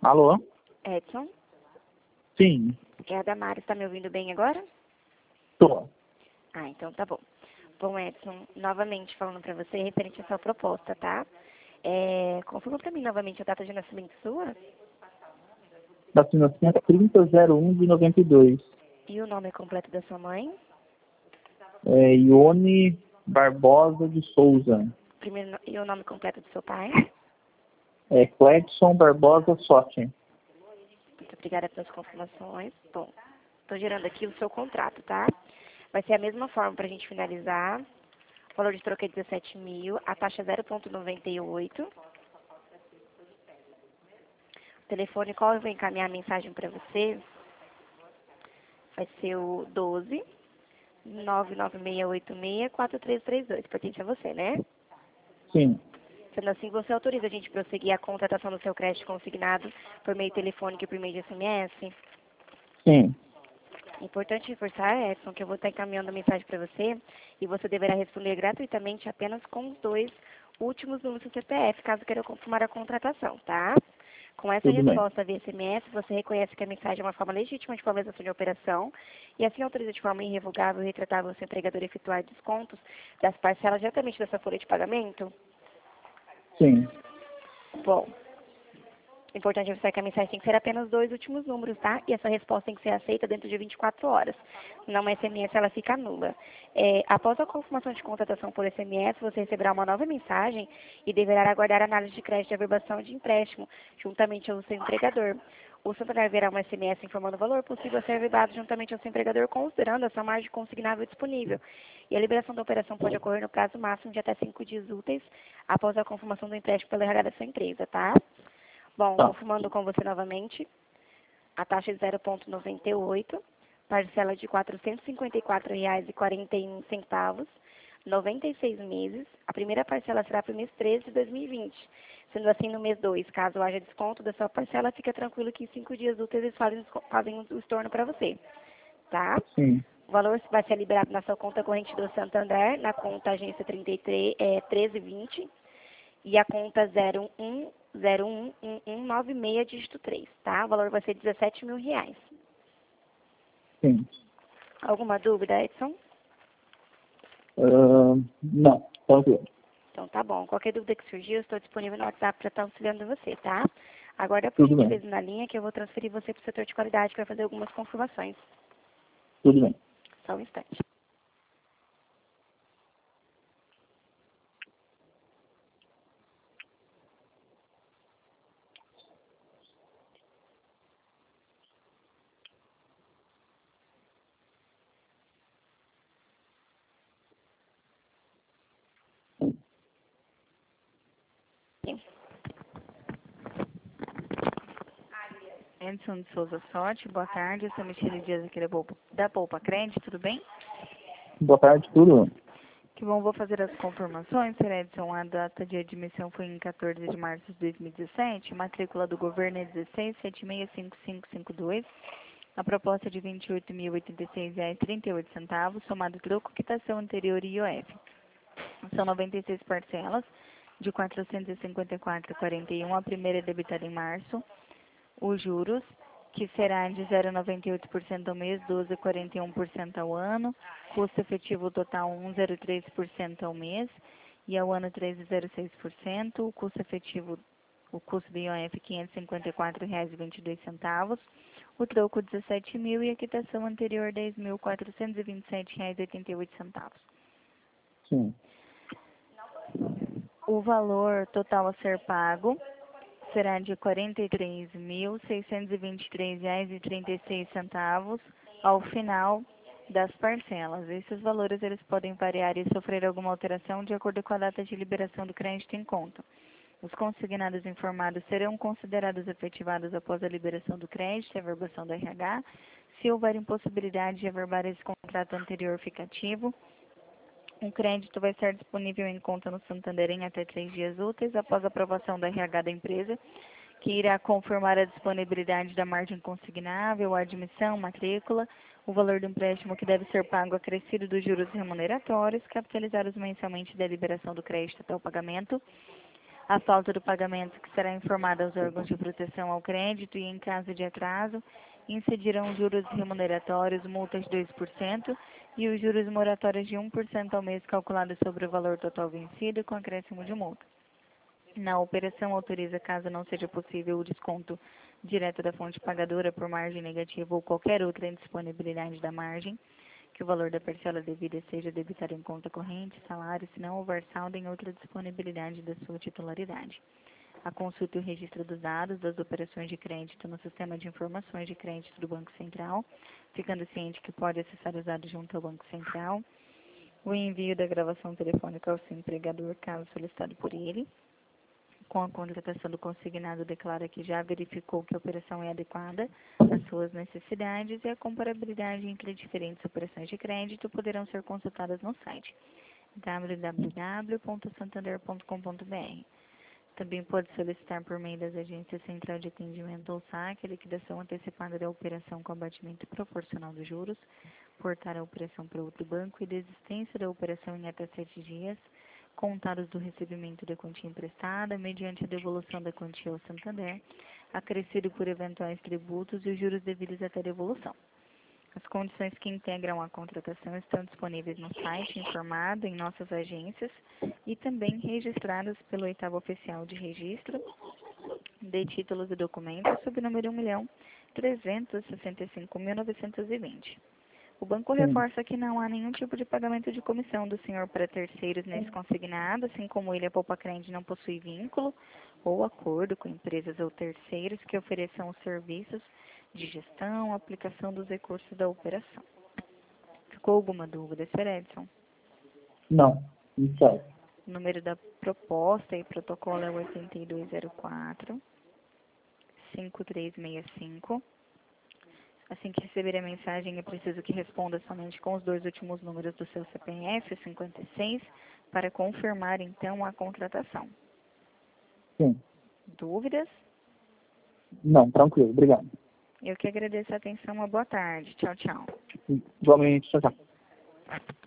Alô? Edson, Sim, é a Damares, está me ouvindo bem agora? tô. Ah, então tá bom. Bom, Edson, novamente falando para você referente à sua proposta, tá? Confirma para mim novamente a data de nascimento sua Da financiamento 3001 de 92. e o nome completo da sua mãe. Ione Barbosa de Souza. E o nome completo do seu pai. Cledson Barbosa Sotin. Muito obrigada pelas confirmações. Bom, estou gerando aqui o seu contrato, tá? Vai ser a mesma forma para a gente finalizar. O valor de troca é 17 mil, a taxa é 0,98. O telefone qual eu vou encaminhar a mensagem para você vai ser o 12 996864332. Pertence a você, né? Sim, Sendo assim, você autoriza a gente prosseguir a contratação do seu crédito consignado por meio telefônico e por meio de SMS? sim. Importante reforçar, Edson, que eu vou estar encaminhando a mensagem para você e você deverá responder gratuitamente apenas com os 2 últimos números do CPF, caso queira confirmar a contratação, tá? Com essa Tudo bem. resposta via SMS, você reconhece que a mensagem é uma forma legítima de formalização de operação e assim autoriza de forma irrevogável e retratável o seu empregador a efetuar descontos das parcelas diretamente da sua folha de pagamento? Sim, Bom, importante reforçar que a mensagem tem que ser apenas 2 últimos números, tá? E essa resposta tem que ser aceita dentro de 24 horas. Não uma SMS, ela fica nula. Após a confirmação de contratação por SMS, você receberá uma nova mensagem e deverá aguardar a análise de crédito e averbação de empréstimo, juntamente ao seu empregador. O Santander verá uma SMS informando o valor possível a ser averbado juntamente ao seu empregador, considerando a sua margem consignável disponível. E a liberação da operação pode ocorrer no prazo máximo de até 5 dias úteis após a confirmação do empréstimo pela RH da sua empresa, tá? Bom, tá. confirmando com você novamente, a taxa é 0,98, parcela de R$ 454,41, 96 meses. A primeira parcela será para o mês 13 de 2020. Sendo assim, no mês 2, caso haja desconto da sua parcela, fica tranquilo que em 5 dias úteis eles fazem o estorno para você, tá? Sim, O valor vai ser liberado na sua conta corrente do Santander, na conta agência 1320 e a conta 011196, dígito 3, tá? O valor vai ser R$ 17 mil. sim. Alguma dúvida, Edson? Não, tranquilo. Então tá bom. Qualquer dúvida que surgir, eu estou disponível no WhatsApp para estar auxiliando você, tá? Aguarda por Tudo bem, gentileza na linha que eu vou transferir você para o setor de qualidade que vai fazer algumas confirmações. tudo bem. Só um instante. Edson de Souza Sorte, boa tarde. Eu sou Michele Dias aqui da Poupa Crédito, tudo bem? Boa tarde, tudo bem. Que bom, vou fazer as confirmações, Sr. Edson. A data de admissão foi em 14 de março de 2017, matrícula do governo é 16765552, a proposta é de R$ 28.086,38, somado troco, quitação anterior e IOF. São 96 parcelas de R$ 454,41, a primeira é debitada em março. Os juros, que será de 0,98% ao mês, 12,41% ao ano, custo efetivo total 1,03% ao mês e ao ano 13,06%, o custo efetivo, o custo do IOF R$ 554,22, o troco 17 mil e a quitação anterior R$ 10.427,88. Sim, O valor total a ser pago será de R$ 43.623,36 ao final das parcelas. Esses valores eles podem variar e sofrer alguma alteração de acordo com a data de liberação do crédito em conta. Os consignados informados serão considerados efetivados após a liberação do crédito e a averbação do RH. Se houver impossibilidade de averbar esse contrato anterior ficativo, o crédito vai estar disponível em conta no Santander em até 3 dias úteis após a aprovação da RH da empresa, que irá confirmar a disponibilidade da margem consignável, a admissão, matrícula, o valor do empréstimo que deve ser pago acrescido dos juros remuneratórios, capitalizados mensalmente da liberação do crédito até o pagamento, A falta do pagamento que será informada aos órgãos de proteção ao crédito e, em caso de atraso, incidirão juros remuneratórios, multas de 2% e os juros moratórios de 1% ao mês calculados sobre o valor total vencido com acréscimo de multa. Na operação, autoriza, caso não seja possível, o desconto direto da fonte pagadora por margem negativa ou qualquer outra indisponibilidade da margem, que o valor da parcela devida seja debitado em conta corrente, salário, se não houver saldo em outra disponibilidade da sua titularidade. A consulta e o registro dos dados das operações de crédito no Sistema de Informações de Crédito do Banco Central, ficando ciente que pode acessar os dados junto ao Banco Central. O envio da gravação telefônica ao seu empregador, caso solicitado por ele. Com a contratação do consignado, declara que já verificou que a operação é adequada às suas necessidades e a comparabilidade entre diferentes operações de crédito poderão ser consultadas no site www.santander.com.br. Também pode solicitar por meio das agências Central de Atendimento ou SAC a liquidação antecipada da operação com abatimento proporcional dos juros, portar a operação para outro banco e desistência da operação em até 7 dias, contados do recebimento da quantia emprestada, mediante a devolução da quantia ao Santander, acrescido por eventuais tributos e os juros devidos até devolução. As condições que integram a contratação estão disponíveis no site informado em nossas agências e também registradas pelo 8º Oficial de Registro de Títulos e Documentos, sob o número 1.365.920. O banco reforça que não há nenhum tipo de pagamento de comissão do senhor para terceiros nesse consignado, assim como ele, a Poupacrime, não possui vínculo ou acordo com empresas ou terceiros que ofereçam os serviços de gestão, aplicação dos recursos da operação. Ficou alguma dúvida, Sr. Edson? Não, isso é. O número da proposta e protocolo é 8204-5365. Assim que receber a mensagem, é preciso que responda somente com os 2 últimos números do seu CPF, 56, para confirmar, então, a contratação. Sim. Dúvidas? Não, tranquilo. Obrigado. Eu que agradeço a atenção. Uma boa tarde. Tchau, tchau. Igualmente. Tchau, tchau.